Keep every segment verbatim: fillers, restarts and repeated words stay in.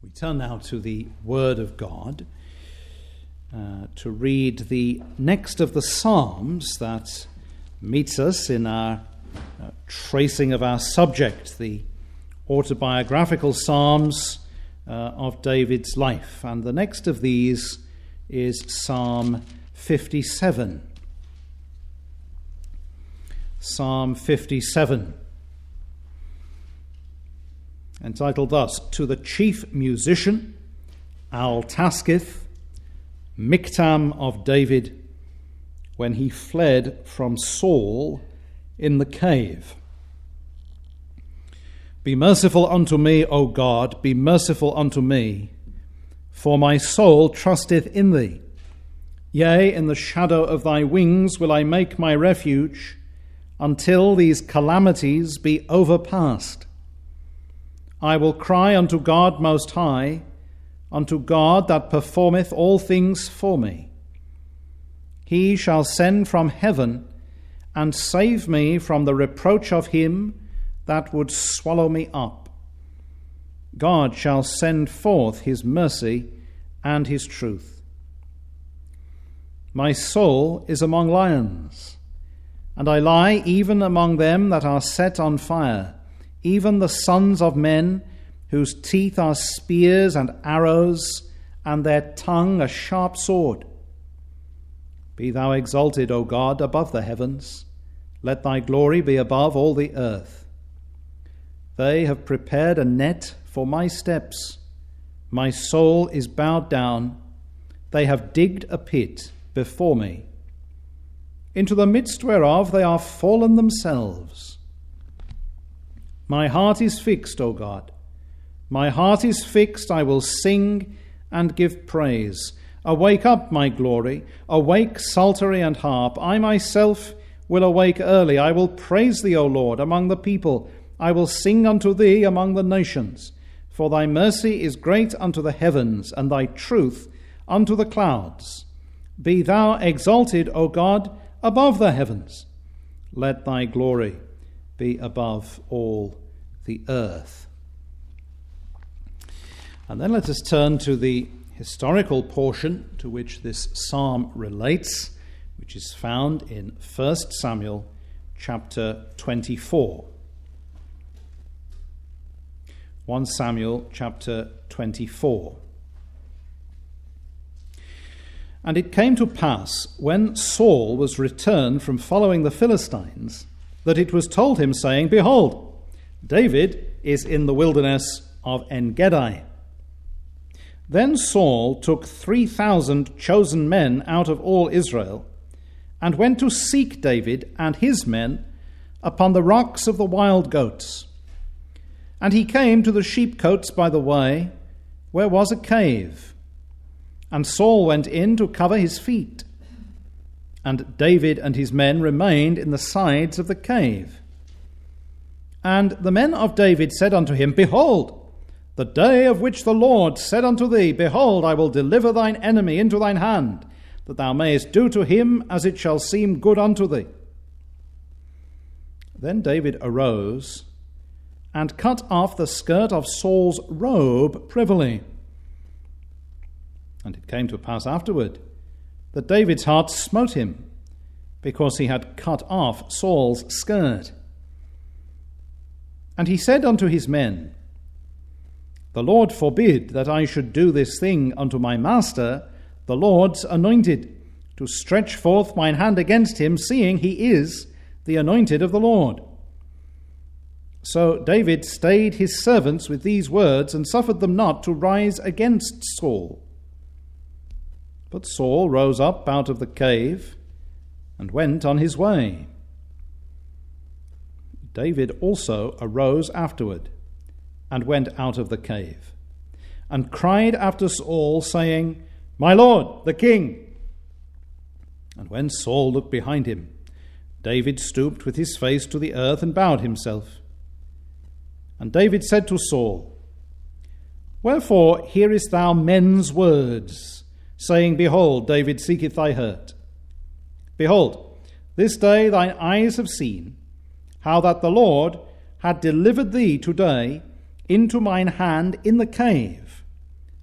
We turn now to the Word of God uh, to read the next of the Psalms that meets us in our uh, tracing of our subject, the autobiographical Psalms uh, of David's life. And the next of these is Psalm fifty-seven. Psalm fifty-seven. Entitled thus, To the Chief Musician, Al-Taskith, Miktam of David, when he fled from Saul in the cave. Be merciful unto me, O God, be merciful unto me, for my soul trusteth in thee. Yea, in the shadow of thy wings will I make my refuge, until these calamities be overpast. I will cry unto God Most High, unto God that performeth all things for me. He shall send from heaven and save me from the reproach of him that would swallow me up. God shall send forth his mercy and his truth. My soul is among lions, and I lie even among them that are set on fire, even the sons of men, whose teeth are spears and arrows, and their tongue a sharp sword. Be thou exalted, O God, above the heavens. Let thy glory be above all the earth. They have prepared a net for my steps. My soul is bowed down. They have digged a pit before me, into the midst whereof they are fallen themselves. My heart is fixed, O God. My heart is fixed. I will sing and give praise. Awake up, my glory. Awake, psaltery and harp. I myself will awake early. I will praise thee, O Lord, among the people. I will sing unto thee among the nations. For thy mercy is great unto the heavens, and thy truth unto the clouds. Be thou exalted, O God, above the heavens. Let thy glory be above all the earth. And then let us turn to the historical portion to which this psalm relates, which is found in First Samuel chapter twenty-four. First Samuel chapter twenty-four. And it came to pass, when Saul was returned from following the Philistines, that it was told him, saying, Behold, David is in the wilderness of En-Gedi. Then Saul took three thousand chosen men out of all Israel, and went to seek David and his men upon the rocks of the wild goats. And he came to the sheepcotes by the way, where was a cave. And Saul went in to cover his feet. And David and his men remained in the sides of the cave. And the men of David said unto him, Behold, the day of which the Lord said unto thee, Behold, I will deliver thine enemy into thine hand, that thou mayest do to him as it shall seem good unto thee. Then David arose and cut off the skirt of Saul's robe privily. And it came to pass afterward that David's heart smote him, because he had cut off Saul's skirt. And he said unto his men, The Lord forbid that I should do this thing unto my master, the Lord's anointed, to stretch forth mine hand against him, seeing he is the anointed of the Lord. So David stayed his servants with these words, and suffered them not to rise against Saul. But Saul rose up out of the cave, and went on his way. David also arose afterward, and went out of the cave, and cried after Saul, saying, My Lord, the king. And when Saul looked behind him, David stooped with his face to the earth, and bowed himself. And David said to Saul, Wherefore hearest thou men's words, saying, Behold, David seeketh thy hurt? Behold, this day thine eyes have seen how that the Lord had delivered thee today into mine hand in the cave.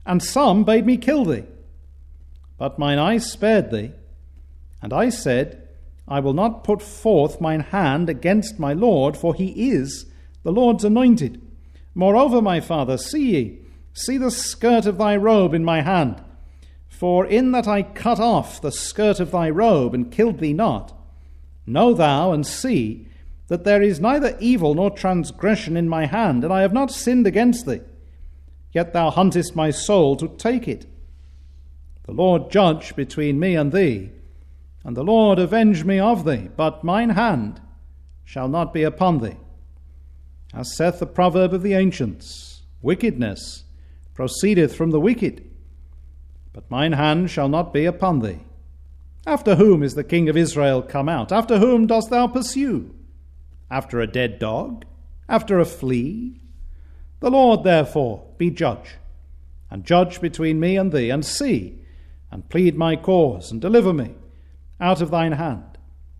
and some bade me kill thee. But mine eye spared thee, and I said, I will not put forth mine hand against my Lord, for he is the Lord's anointed. Moreover, my father, see ye, see the skirt of thy robe in my hand. For in that I cut off the skirt of thy robe and killed thee not, know thou and see that there is neither evil nor transgression in my hand, and I have not sinned against thee. Yet thou huntest my soul to take it. The Lord judge between me and thee, and the Lord avenge me of thee, but mine hand shall not be upon thee. As saith the proverb of the ancients, wickedness proceedeth from the wicked, but mine hand shall not be upon thee. After whom is the king of Israel come out? After whom dost thou pursue? After a dead dog? After a flea? The Lord therefore be judge, and judge between me and thee, and see, and plead my cause, and deliver me out of thine hand.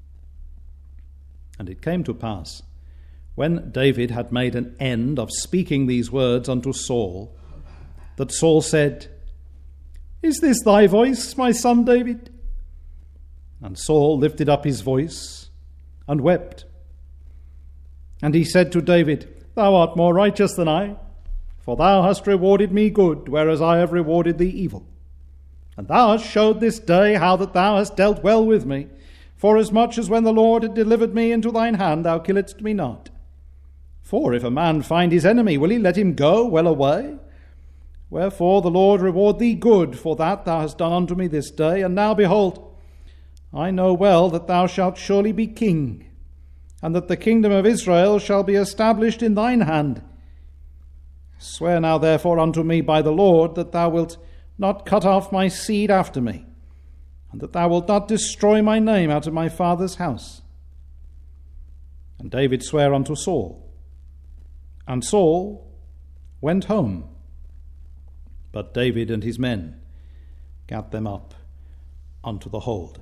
And it came to pass, when David had made an end of speaking these words unto Saul, that Saul said, Is this thy voice, my son David? And Saul lifted up his voice and wept. And he said to David, Thou art more righteous than I, for thou hast rewarded me good, whereas I have rewarded thee evil. And thou hast showed this day how that thou hast dealt well with me, forasmuch as when the Lord had delivered me into thine hand, thou killedst me not. For if a man find his enemy, will he let him go well away? Wherefore the Lord reward thee good for that thou hast done unto me this day. And now behold, I know well that thou shalt surely be king, and that the kingdom of Israel shall be established in thine hand. Swear now therefore unto me by the Lord that thou wilt not cut off my seed after me, and that thou wilt not destroy my name out of my father's house. And David sware unto Saul, and Saul went home. But David and his men gat them up unto the hold.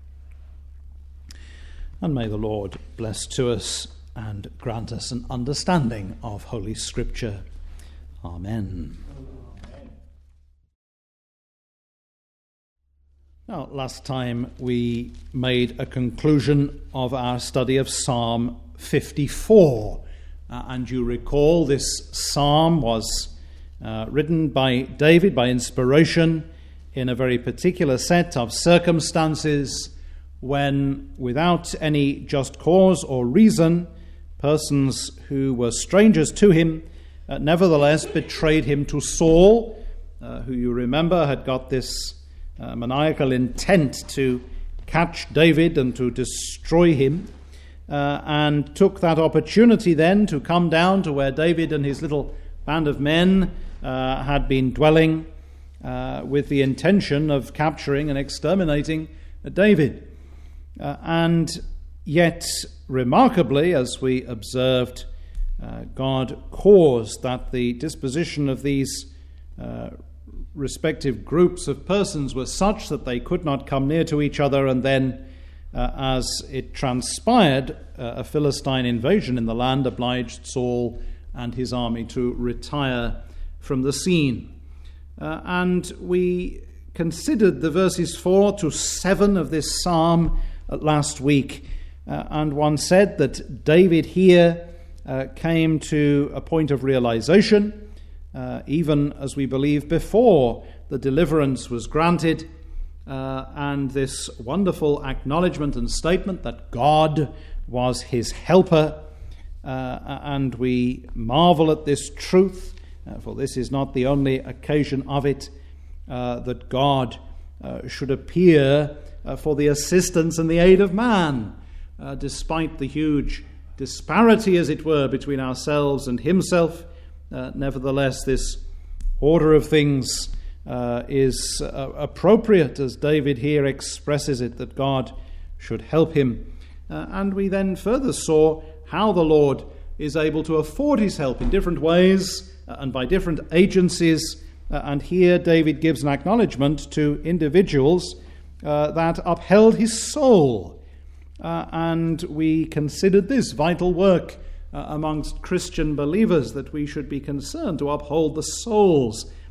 And may the Lord bless to us and grant us an understanding of Holy Scripture. Amen. Now, last time we made a conclusion of our study of Psalm fifty-four. Uh, and you recall this psalm was uh, written by David by inspiration in a very particular set of circumstances when, without any just cause or reason, persons who were strangers to him uh, nevertheless betrayed him to Saul, uh, who you remember had got this uh, maniacal intent to catch David and to destroy him, uh, and took that opportunity then to come down to where David and his little band of men uh, had been dwelling uh, with the intention of capturing and exterminating David. Uh, and yet, remarkably, as we observed, uh, God caused that the disposition of these uh, respective groups of persons was such that they could not come near to each other, and then, uh, as it transpired, uh, a Philistine invasion in the land obliged Saul and his army to retire from the scene. Uh, and we considered the verses four to seven of this psalm last week, uh, and one said that David here uh, came to a point of realization, uh, even as we believe before the deliverance was granted, uh, and this wonderful acknowledgement and statement that God was his helper, uh, and we marvel at this truth, uh, for this is not the only occasion of it, uh, that God uh, should appear Uh, for the assistance and the aid of man, uh, despite the huge disparity, as it were, between ourselves and himself. Uh, nevertheless, this order of things uh, is uh, appropriate, as David here expresses it, that God should help him. Uh, and we then further saw how the Lord is able to afford his help in different ways uh, and by different agencies. Uh, and here David gives an acknowledgement to individuals Uh, that upheld his soul. Uh, and we considered this vital work uh, amongst Christian believers, that we should be concerned to uphold the souls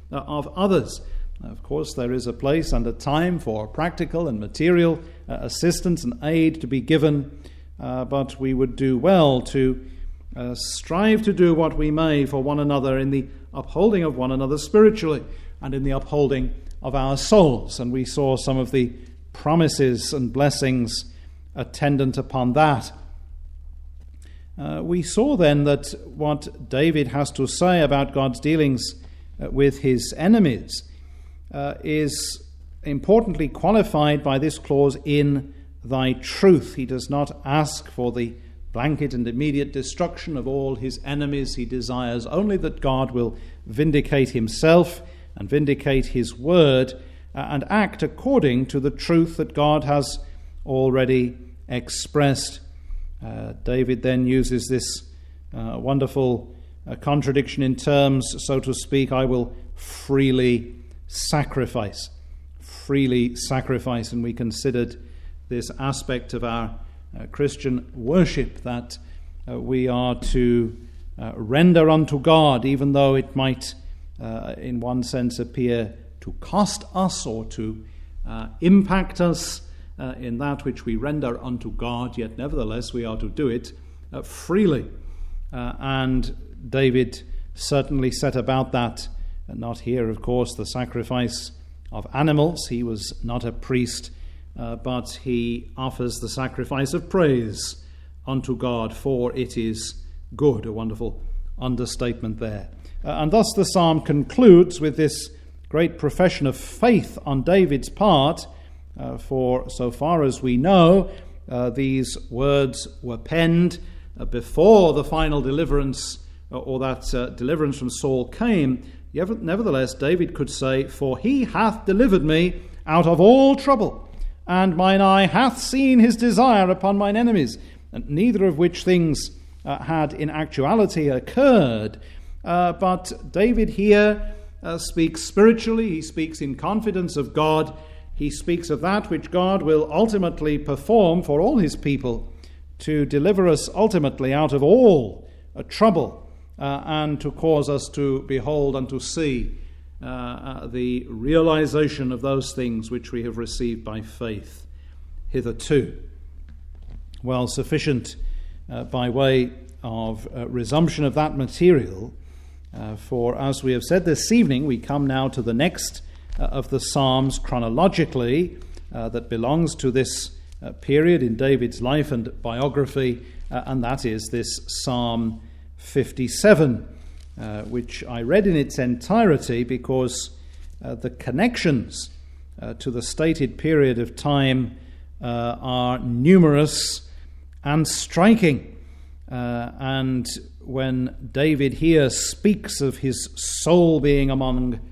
uh, of others. Of course, there is a place and a time for practical and material uh, assistance and aid to be given, uh, but we would do well to uh, strive to do what we may for one another in the upholding of one another spiritually and in the upholding of our souls. And we saw some of the promises and blessings attendant upon that. Uh, we saw then that what David has to say about God's dealings uh, with his enemies uh, is importantly qualified by this clause, in thy truth. He does not ask for the blanket and immediate destruction of all his enemies. He desires only that God will vindicate himself and vindicate his word uh, and act according to the truth that God has already expressed. Uh, David then uses this uh, wonderful uh, contradiction in terms, so to speak, I will freely sacrifice. Freely sacrifice. And we considered this aspect of our uh, Christian worship, that uh, we are to uh, render unto God, even though it might, uh, in one sense, appear to cost us or to uh, impact us Uh, in that which we render unto God, yet nevertheless we are to do it uh, freely. Uh, and David certainly set about that, uh, not here, of course, the sacrifice of animals. He was not a priest, uh, but he offers the sacrifice of praise unto God, for it is good. A wonderful understatement there. Uh, and thus the psalm concludes with this great profession of faith on David's part. Uh, for so far as we know, uh, these words were penned uh, before the final deliverance uh, or that uh, deliverance from Saul came. Yet, nevertheless, David could say, for he hath delivered me out of all trouble, and mine eye hath seen his desire upon mine enemies, and neither of which things uh, had in actuality occurred. Uh, but David here uh, speaks spiritually. He speaks in confidence of God. He speaks of that which God will ultimately perform for all his people, to deliver us ultimately out of all uh, trouble uh, and to cause us to behold and to see uh, uh, the realization of those things which we have received by faith hitherto. Well, sufficient uh, by way of uh, resumption of that material, uh, for as we have said this evening, we come now to the next of the Psalms chronologically uh, that belongs to this uh, period in David's life and biography, uh, and that is this Psalm fifty-seven, uh, which I read in its entirety because uh, the connections uh, to the stated period of time uh, are numerous and striking. Uh, and when David here speaks of his soul being among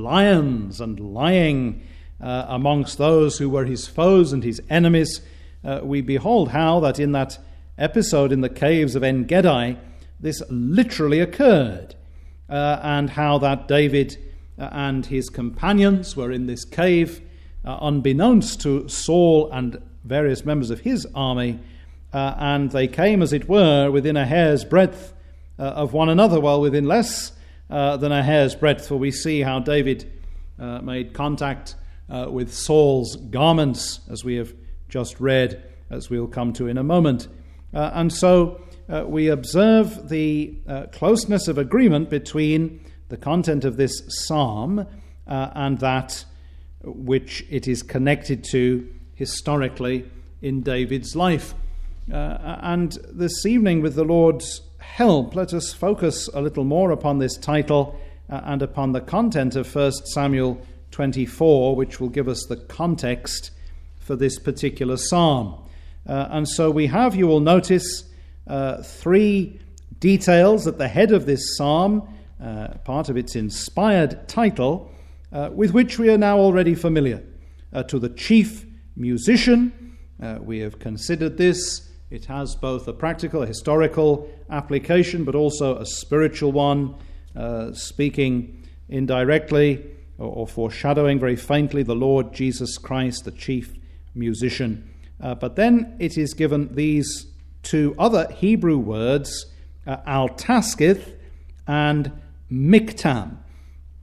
lions and lying uh, amongst those who were his foes and his enemies, uh, we behold how that in that episode in the caves of En-Gedi, this literally occurred, uh, and how that David uh, and his companions were in this cave, uh, unbeknownst to Saul and various members of his army, uh, and they came, as it were, within a hair's breadth uh, of one another, well, within less Uh, than a hair's breadth, for we see how David uh, made contact uh, with Saul's garments, as we have just read, as we'll come to in a moment. Uh, and so uh, we observe the uh, closeness of agreement between the content of this psalm uh, and that which it is connected to historically in David's life. Uh, and this evening, with the Lord's help, let us focus a little more upon this title uh, and upon the content of First Samuel twenty-four, which will give us the context for this particular psalm. Uh, and so we have, you will notice, uh, three details at the head of this psalm, uh, part of its inspired title, uh, with which we are now already familiar. Uh, to the chief musician, uh, we have considered this. It has both a practical, a historical application, but also a spiritual one, uh, speaking indirectly or, or foreshadowing very faintly the Lord Jesus Christ, the chief musician. Uh, but then it is given these two other Hebrew words, uh, al-taskith and miktam.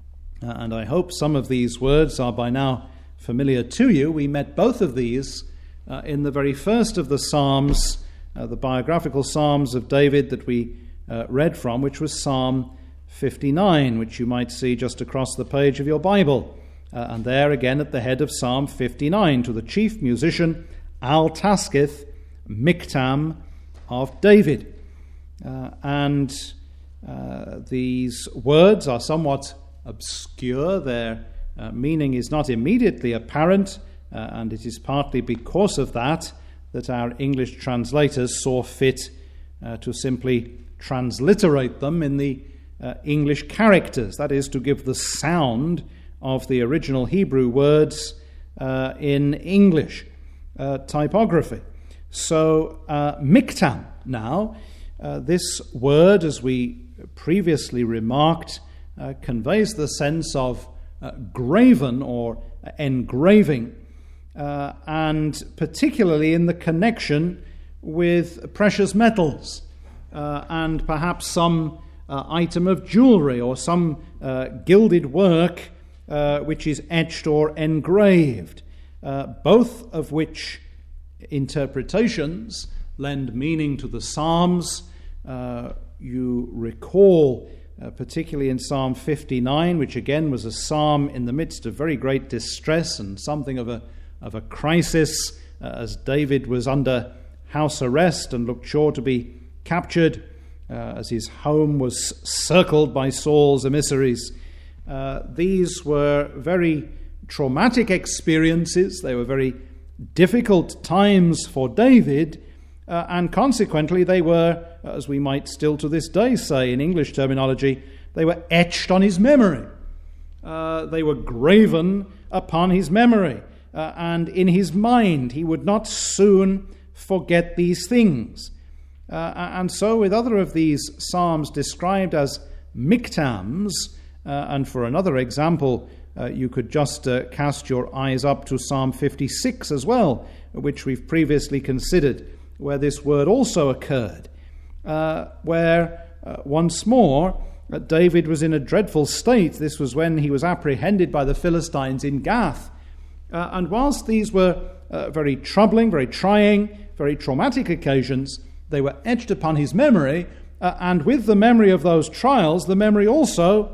Uh, and I hope some of these words are by now familiar to you. We met both of these uh, in the very first of the Psalms, uh, the biographical Psalms of David that we uh, read from, which was Psalm fifty-nine, which you might see just across the page of your Bible. Uh, and there again at the head of Psalm fifty-nine, to the chief musician Al-Taskith, Miktam of David. Uh, and uh, these words are somewhat obscure. Their uh, meaning is not immediately apparent, uh, and it is partly because of that that our English translators saw fit uh, to simply transliterate them in the uh, English characters, that is, to give the sound of the original Hebrew words uh, in English uh, typography. So, uh, Miktam, now, uh, this word, as we previously remarked, uh, conveys the sense of uh, graven or engraving, uh, and particularly in the connection with precious metals uh, and perhaps some uh, item of jewelry or some uh, gilded work uh, which is etched or engraved, uh, both of which interpretations lend meaning to the Psalms. Uh, you recall, uh, particularly in Psalm fifty-nine, which again was a psalm in the midst of very great distress and something of a of a crisis, uh, as David was under house arrest and looked sure to be captured, uh, as his home was circled by Saul's emissaries. Uh, these were very traumatic experiences. They were very difficult times for David, uh, and consequently they were, as we might still to this day say in English terminology, they were etched on his memory. Uh, they were graven upon his memory, uh, and in his mind. He would not soon forget these things. Uh, and so with other of these psalms described as miktams, uh, and for another example, Uh, you could just uh, cast your eyes up to Psalm fifty-six as well, which we've previously considered, where this word also occurred, uh, where uh, once more uh, David was in a dreadful state. This was when he was apprehended by the Philistines in Gath. Uh, and whilst these were uh, very troubling, very trying, very traumatic occasions, they were etched upon his memory, uh, and with the memory of those trials, the memory also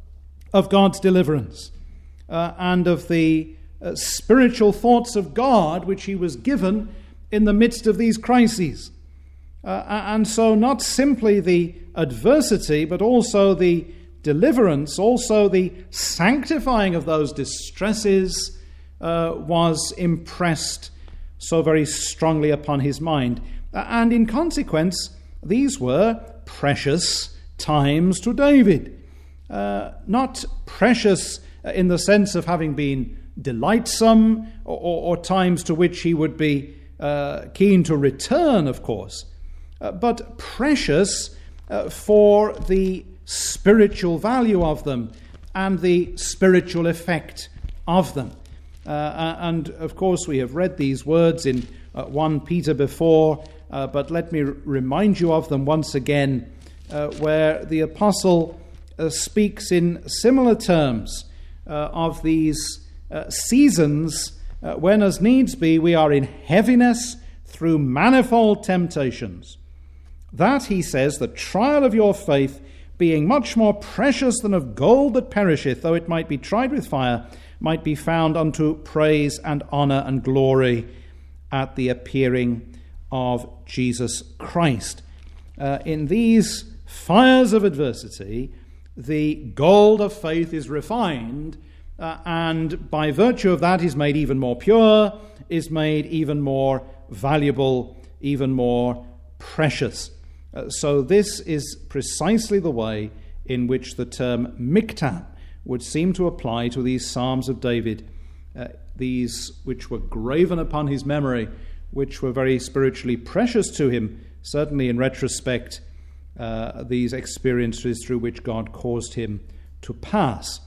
of God's deliverance. Uh, and of the uh, spiritual thoughts of God which he was given in the midst of these crises. Uh, and so not simply the adversity, but also the deliverance, also the sanctifying of those distresses uh, was impressed so very strongly upon his mind. Uh, and in consequence, these were precious times to David. Uh, not precious in the sense of having been delightsome, or, or, or times to which he would be uh, keen to return, of course, uh, but precious uh, for the spiritual value of them and the spiritual effect of them. Uh, and, of course, we have read these words in uh, First Peter before, uh, but let me r- remind you of them once again, uh, where the apostle uh, speaks in similar terms Uh, of these uh, seasons uh, when, as needs be, we are in heaviness through manifold temptations. That, he says, the trial of your faith, being much more precious than of gold that perisheth, though it might be tried with fire, might be found unto praise and honour and glory at the appearing of Jesus Christ. Uh, in these fires of adversity, the gold of faith is refined, uh, and by virtue of that is made even more pure, is made even more valuable, even more precious. Uh, so this is precisely the way in which the term miktam would seem to apply to these Psalms of David, uh, these which were graven upon his memory, which were very spiritually precious to him, certainly in retrospect, Uh, these experiences through which God caused him to pass.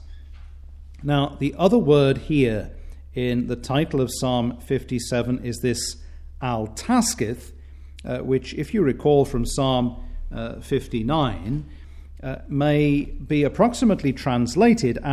Now, the other word here in the title of Psalm fifty-seven is this Al-Taskith, uh, which, if you recall from Psalm uh, fifty-nine, uh, may be approximately translated as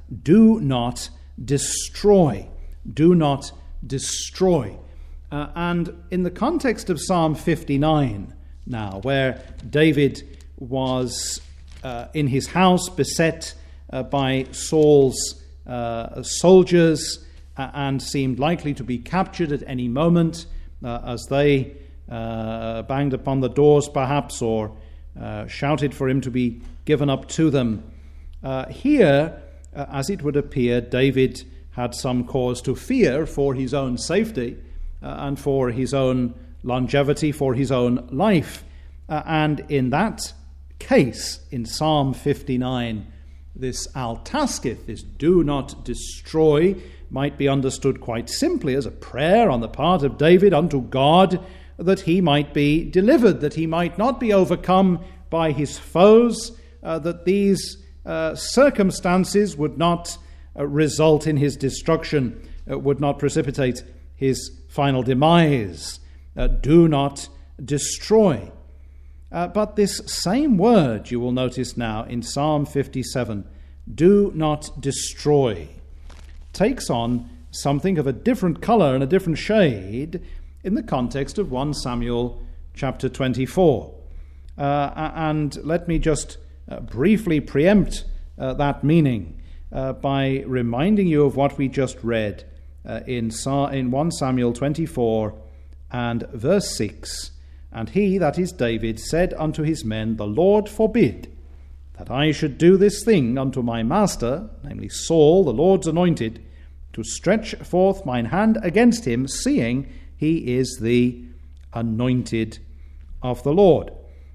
do not destroy. Do not destroy. Uh, and in the context of Psalm fifty-nine now, where David was uh, in his house beset uh, by Saul's uh, soldiers uh, and seemed likely to be captured at any moment uh, as they uh, banged upon the doors perhaps, or uh, shouted for him to be given up to them. Uh, here, uh, as it would appear, David had some cause to fear for his own safety uh, and for his own longevity, for his own life. Uh, and in that case, in Psalm fifty-nine, this al-taskith, this do not destroy, might be understood quite simply as a prayer on the part of David unto God that he might be delivered, that he might not be overcome by his foes, uh, that these uh, circumstances would not uh, result in his destruction, uh, would not precipitate his final demise. Uh, do not destroy. Uh, but this same word, you will notice now in Psalm fifty-seven, do not destroy, takes on something of a different colour and a different shade in the context of First Samuel chapter twenty-four. Uh, and let me just uh, briefly preempt uh, that meaning uh, by reminding you of what we just read uh, in, Sa- in First Samuel twenty-four and verse six. And he, that is David, said unto his men, The Lord forbid that I should do this thing unto my master, namely Saul, the Lord's anointed, to stretch forth mine hand against him, seeing he is the anointed of the Lord.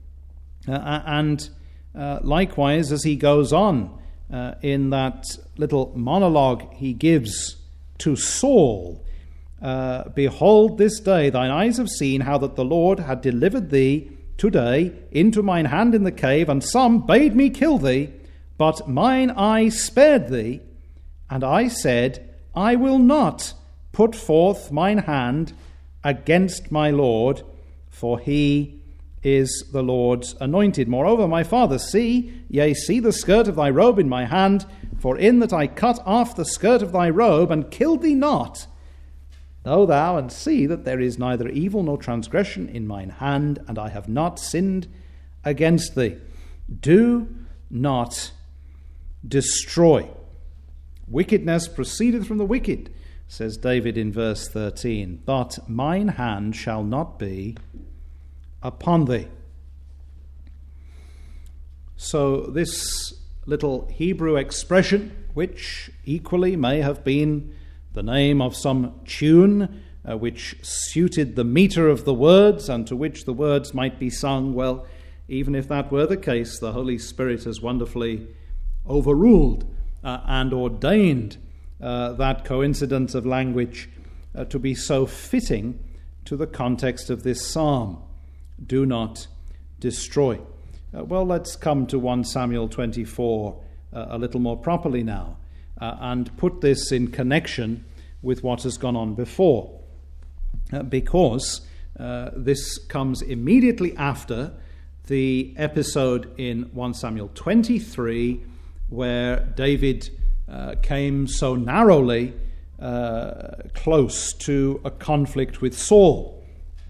Uh, and uh, likewise, as he goes on uh, in that little monologue he gives to Saul, uh, Behold, this day thine eyes have seen how that the Lord had delivered thee today into mine hand in the cave, and some bade me kill thee, but mine eye spared thee. And I said, I will not put forth mine hand against my Lord, for he is the Lord's anointed. Moreover, my father, see, yea, see the skirt of thy robe in my hand, for in that I cut off the skirt of thy robe, and killed thee not, know thou and see that there is neither evil nor transgression in mine hand, and I have not sinned against thee. Do not destroy. Wickedness proceedeth from the wicked, says David in verse thirteen, but mine hand shall not be upon thee. So this little Hebrew expression, which equally may have been the name of some tune uh, which suited the meter of the words and to which the words might be sung, well, even if that were the case, the Holy Spirit has wonderfully overruled uh, and ordained uh, that coincidence of language uh, to be so fitting to the context of this psalm. Do not destroy. Uh, well, let's come to First Samuel twenty-four uh, a little more properly now. Uh, and put this in connection with what has gone on before. Uh, because uh, this comes immediately after the episode in First Samuel twenty-three, where David uh, came so narrowly uh, close to a conflict with Saul,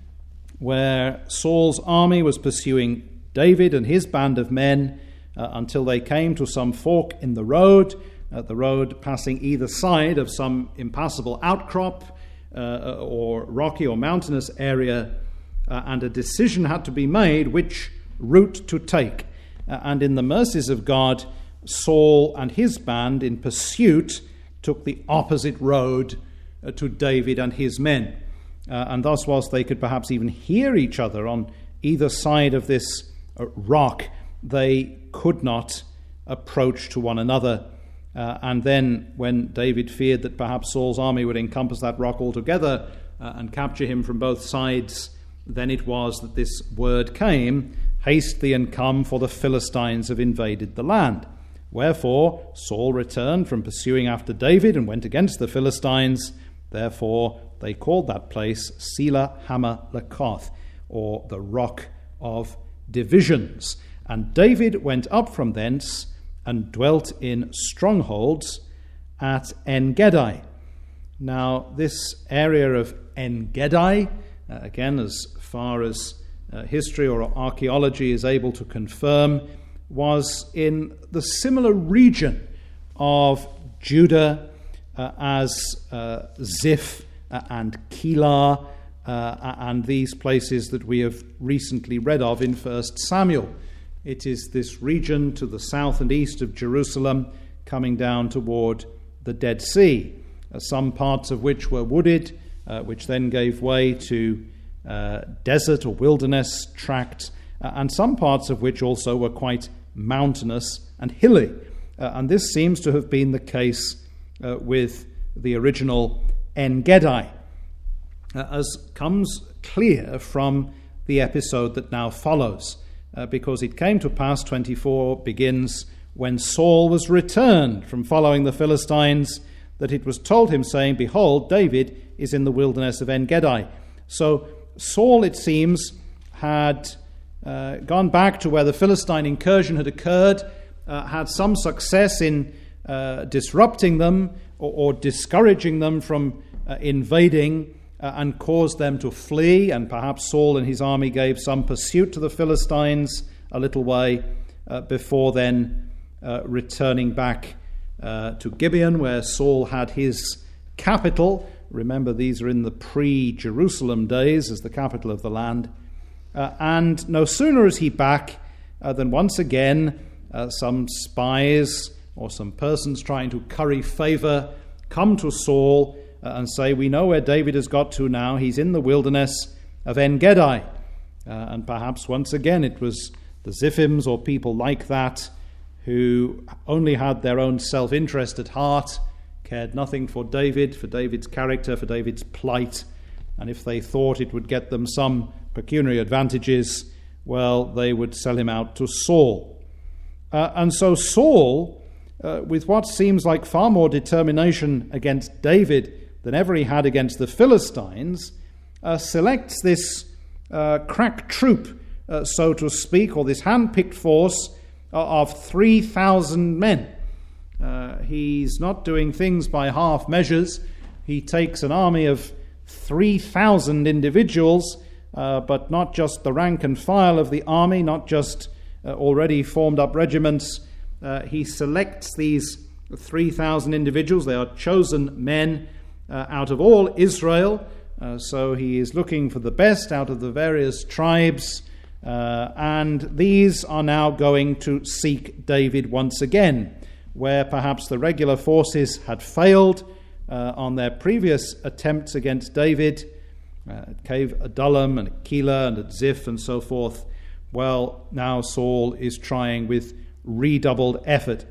where Saul's army was pursuing David and his band of men uh, until they came to some fork in the road, Uh, the road passing either side of some impassable outcrop uh, or rocky or mountainous area, uh, and a decision had to be made which route to take. Uh, and in the mercies of God, Saul and his band in pursuit took the opposite road uh, to David and his men. Uh, and thus, whilst they could perhaps even hear each other on either side of this uh, rock, they could not approach to one another. Uh, and then when David feared that perhaps Saul's army would encompass that rock altogether uh, and capture him from both sides, then it was that this word came, Haste thee and come, for the Philistines have invaded the land. Wherefore Saul returned from pursuing after David and went against the Philistines. Therefore they called that place Selah Hamath-Lakoth, or the Rock of Divisions. And David went up from thence and dwelt in strongholds at En-Gedi. Now, this area of En-Gedi, uh, again, as far as uh, history or archaeology is able to confirm, was in the similar region of Judah uh, as uh, Ziph uh, and Keilah, uh, and these places that we have recently read of in First Samuel. It is this region to the south and east of Jerusalem, coming down toward the Dead Sea, uh, some parts of which were wooded, uh, which then gave way to uh, desert or wilderness tract, uh, and some parts of which also were quite mountainous and hilly. Uh, and this seems to have been the case uh, with the original En-Gedi, uh, as comes clear from the episode that now follows. Uh, because it came to pass, twenty-four begins, when Saul was returned from following the Philistines, that it was told him, saying, Behold, David is in the wilderness of En-Gedi. So Saul, it seems, had uh, gone back to where the Philistine incursion had occurred, uh, had some success in uh, disrupting them or, or discouraging them from uh, invading, Uh, and caused them to flee, and perhaps Saul and his army gave some pursuit to the Philistines a little way uh, before then uh, returning back uh, to Gibeon, where Saul had his capital. Remember, these are in the pre-Jerusalem days as the capital of the land. Uh, and no sooner is he back uh, than once again uh, some spies or some persons trying to curry favor come to Saul Uh, and say, we know where David has got to now. He's in the wilderness of En-Gedi. Uh, and perhaps once again it was the Ziphims or people like that who only had their own self-interest at heart, cared nothing for David, for David's character, for David's plight. And if they thought it would get them some pecuniary advantages, well, they would sell him out to Saul. Uh, and so Saul, uh, with what seems like far more determination against David than ever he had against the Philistines, uh, selects this uh, crack troop, uh, so to speak, or this hand-picked force uh, of three thousand men. Uh, he's not doing things by half measures. He takes an army of three thousand individuals, uh, but not just the rank and file of the army, not just uh, already formed up regiments. Uh, he selects these three thousand individuals. They are chosen men Uh, out of all Israel, uh, so he is looking for the best out of the various tribes, uh, and these are now going to seek David once again, where perhaps the regular forces had failed uh, on their previous attempts against David, uh, at Cave Adullam and at Keilah and at Ziph and so forth. Well, now Saul is trying with redoubled effort.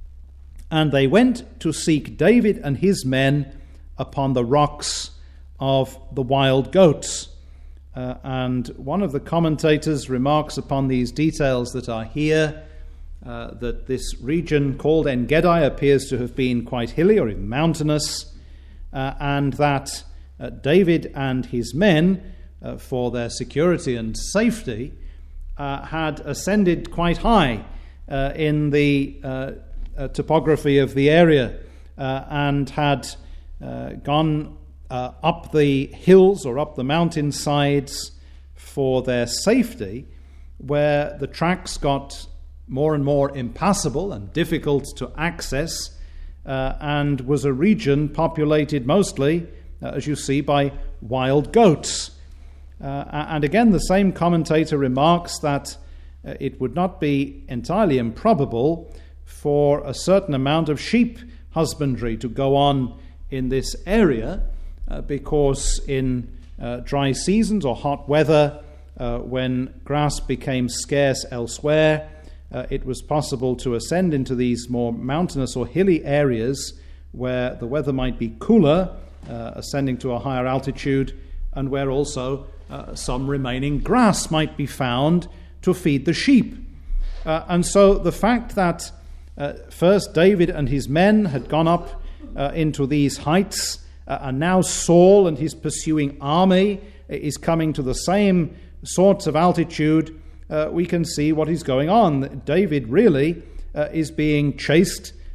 And they went to seek David and his men upon the rocks of the wild goats. Uh, and one of the commentators remarks upon these details that are here, uh, that this region called En-Gedi appears to have been quite hilly or even mountainous, uh, and that uh, David and his men, uh, for their security and safety, uh, had ascended quite high uh, in the uh, uh, topography of the area, uh, and had Uh, gone uh, up the hills or up the mountain sides for their safety, where the tracks got more and more impassable and difficult to access, uh, and was a region populated mostly, uh, as you see, by wild goats. Uh, and again, the same commentator remarks that uh, it would not be entirely improbable for a certain amount of sheep husbandry to go on in this area, uh, because in uh, dry seasons or hot weather, uh, when grass became scarce elsewhere, uh, it was possible to ascend into these more mountainous or hilly areas where the weather might be cooler, uh, ascending to a higher altitude, and where also uh, some remaining grass might be found to feed the sheep. Uh, and so the fact that uh, first David and his men had gone up Uh, into these heights, uh, and now Saul and his pursuing army is coming to the same sorts of altitude, uh, we can see what is going on. David really uh, is being chased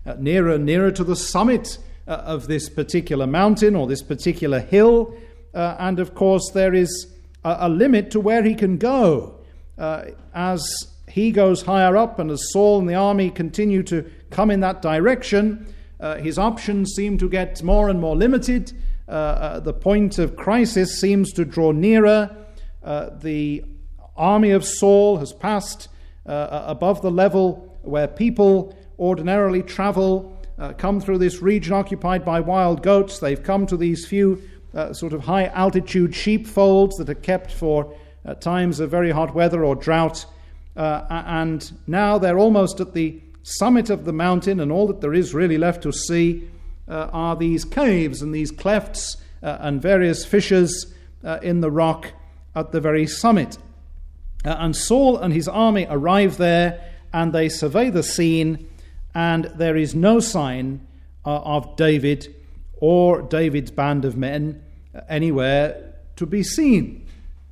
uh, nearer and nearer to the summit uh, of this particular mountain or this particular hill. Uh, and of course, there is a, a limit to where he can go. Uh, as he goes higher up and as Saul and the army continue to come in that direction, uh, his options seem to get more and more limited. Uh, uh, the point of crisis seems to draw nearer. Uh, the army of Saul has passed uh, above the level where people ordinarily travel, uh, come through this region occupied by wild goats. They've come to these few uh, sort of high-altitude sheepfolds that are kept for uh, times of very hot weather or drought. Uh, and now they're almost at the summit of the mountain, and all that there is really left to see uh, are these caves and these clefts uh, and various fissures uh, in the rock at the very summit. Uh, and Saul and his army arrive there, and they survey the scene, and there is no sign uh, of David or David's band of men anywhere to be seen.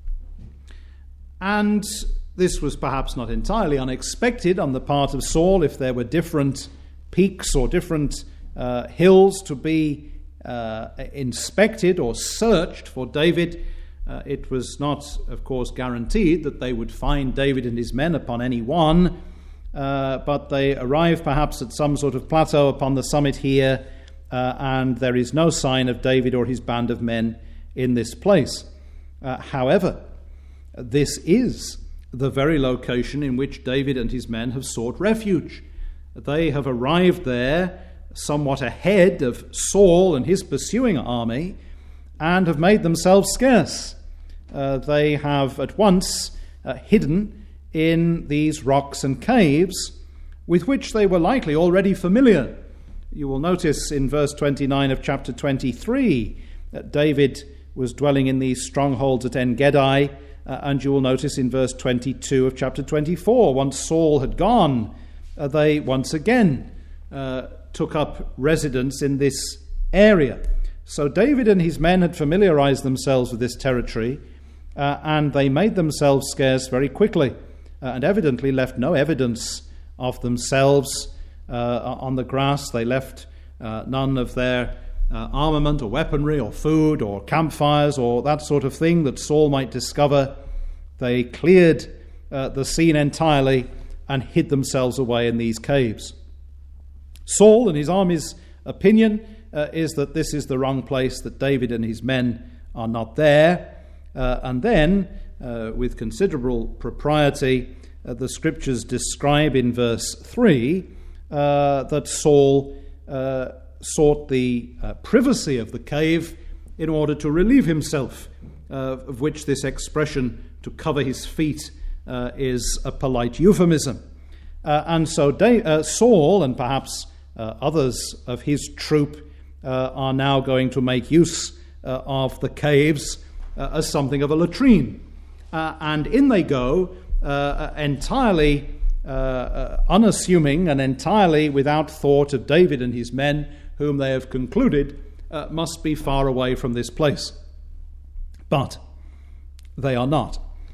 And this was perhaps not entirely unexpected on the part of Saul. If there were different peaks or different uh, hills to be uh, inspected or searched for David, uh, it was not, of course, guaranteed that they would find David and his men upon any one, uh, but they arrive perhaps at some sort of plateau upon the summit here, uh, and there is no sign of David or his band of men in this place. Uh, however, this is the very location in which David and his men have sought refuge. They have arrived there somewhat ahead of Saul and his pursuing army and have made themselves scarce. Uh, they have at once uh, hidden in these rocks and caves with which they were likely already familiar. You will notice in verse twenty-nine of chapter twenty-three that David was dwelling in these strongholds at En-Gedi. Uh, and you will notice in verse twenty-two of chapter twenty-four, once Saul had gone, uh, they once again uh, took up residence in this area. So David and his men had familiarized themselves with this territory, uh, and they made themselves scarce very quickly, uh, and evidently left no evidence of themselves uh, on the grass. They left uh, none of their Uh, armament or weaponry or food or campfires or that sort of thing that Saul might discover. They cleared uh, the scene entirely and hid themselves away in these caves. Saul and his army's opinion uh, is that this is the wrong place, that David and his men are not there. Uh, and then, uh, with considerable propriety, uh, the scriptures describe in verse three uh, that Saul uh, sought the uh, privacy of the cave in order to relieve himself, uh, of which this expression, to cover his feet, uh, is a polite euphemism. Uh, and so da- uh, Saul and perhaps uh, others of his troop uh, are now going to make use uh, of the caves uh, as something of a latrine. Uh, and in they go, uh, entirely uh, uh, unassuming and entirely without thought of David and his men, whom they have concluded uh, must be far away from this place. But they are not.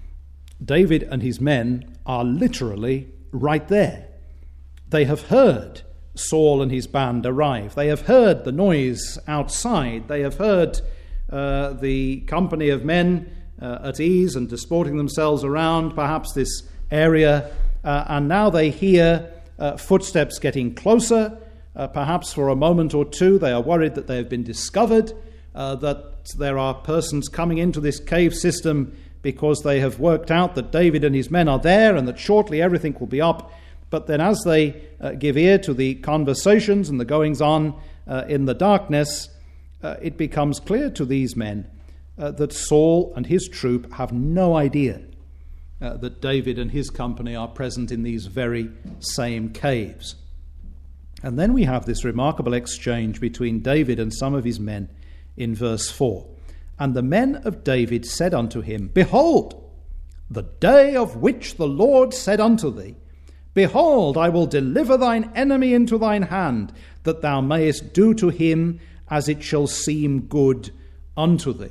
David and his men are literally right there. They have heard Saul and his band arrive. They have heard the noise outside. They have heard uh, the company of men uh, at ease and disporting themselves around perhaps this area. Uh, and now they hear uh, footsteps getting closer. Uh, perhaps for a moment or two they are worried that they have been discovered, uh, that there are persons coming into this cave system because they have worked out that David and his men are there and that shortly everything will be up. But then as they uh, give ear to the conversations and the goings-on uh, in the darkness, uh, it becomes clear to these men uh, that Saul and his troop have no idea uh, that David and his company are present in these very same caves. And then we have this remarkable exchange between David and some of his men in verse four. And the men of David said unto him, Behold, the day of which the Lord said unto thee, Behold, I will deliver thine enemy into thine hand, that thou mayest do to him as it shall seem good unto thee.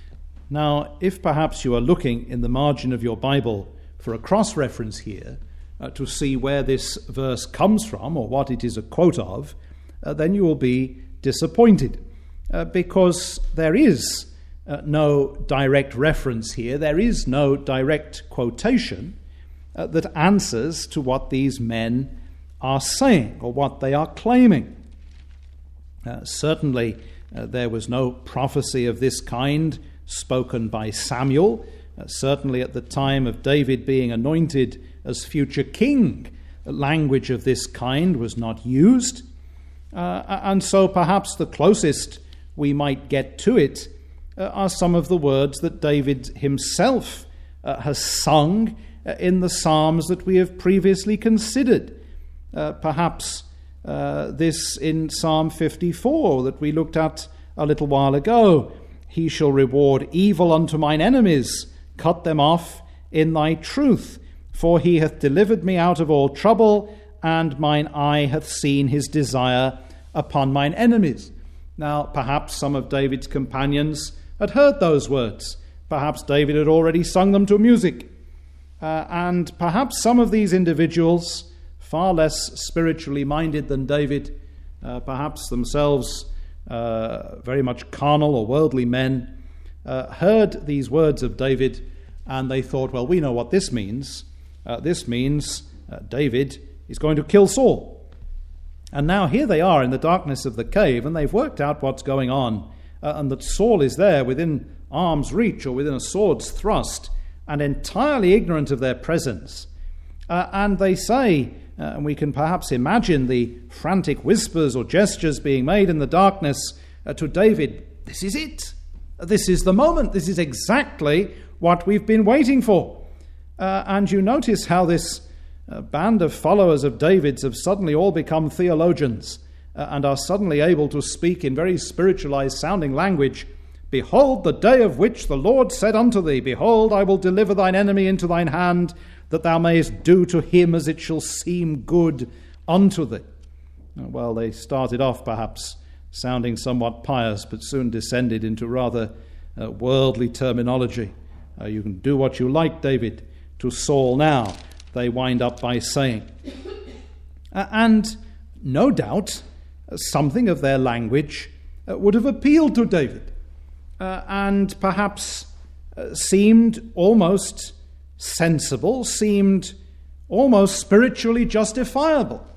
Now, if perhaps you are looking in the margin of your Bible for a cross-reference here uh, to see where this verse comes from or what it is a quote of, uh, then you will be disappointed, uh, because there is uh, no direct reference here. There is no direct quotation uh, that answers to what these men are saying or what they are claiming. Uh, certainly, uh, there was no prophecy of this kind spoken by Samuel. Uh, certainly, at the time of David being anointed as future king, language of this kind was not used. Uh, and so perhaps the closest we might get to it uh, are some of the words that David himself uh, has sung uh, in the Psalms that we have previously considered. Uh, perhaps uh, this in Psalm fifty-four that we looked at a little while ago. He shall reward evil unto mine enemies, cut them off in thy truth. For he hath delivered me out of all trouble, and mine eye hath seen his desire upon mine enemies. Now, perhaps some of David's companions had heard those words. Perhaps David had already sung them to music. Uh, and perhaps some of these individuals, far less spiritually minded than David, uh, perhaps themselves uh, very much carnal or worldly men, uh, heard these words of David, and they thought, well, we know what this means. Uh, this means uh, David is going to kill Saul. And now here they are in the darkness of the cave, and they've worked out what's going on, uh, and that Saul is there within arm's reach or within a sword's thrust, and entirely ignorant of their presence. Uh, and they say, uh, and we can perhaps imagine the frantic whispers or gestures being made in the darkness uh, to David, this is it. This is the moment. This is exactly what we've been waiting for. Uh, and you notice how this uh, band of followers of David's have suddenly all become theologians uh, and are suddenly able to speak in very spiritualized sounding language. Behold, the day of which the Lord said unto thee, behold, I will deliver thine enemy into thine hand, that thou mayest do to him as it shall seem good unto thee. Well, they started off perhaps sounding somewhat pious, but soon descended into rather uh, worldly terminology. Uh, you can do what you like, David, to Saul now, they wind up by saying. Uh, and no doubt uh, something of their language uh, would have appealed to David uh, and perhaps uh, seemed almost sensible, seemed almost spiritually justifiable.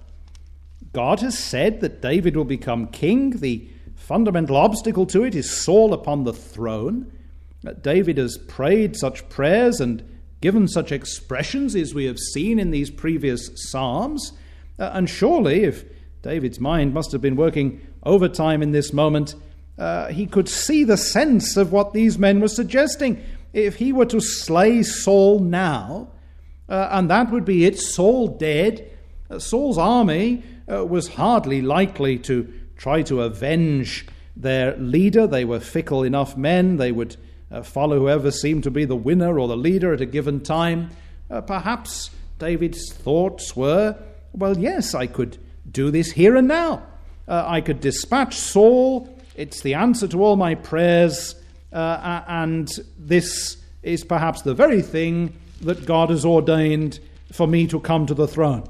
God has said that David will become king. The fundamental obstacle to it is Saul upon the throne. Uh, David has prayed such prayers and given such expressions as we have seen in these previous Psalms. Uh, and surely, if David's mind must have been working overtime in this moment, uh, he could see the sense of what these men were suggesting. If he were to slay Saul now, uh, and that would be it, Saul dead, uh, Saul's army uh, was hardly likely to try to avenge their leader. They were fickle enough men. They would uh, follow whoever seemed to be the winner or the leader at a given time. Uh, perhaps David's thoughts were, well, yes, I could do this here and now. Uh, I could dispatch Saul. It's the answer to all my prayers. Uh, and this is perhaps the very thing that God has ordained for me to come to the throne.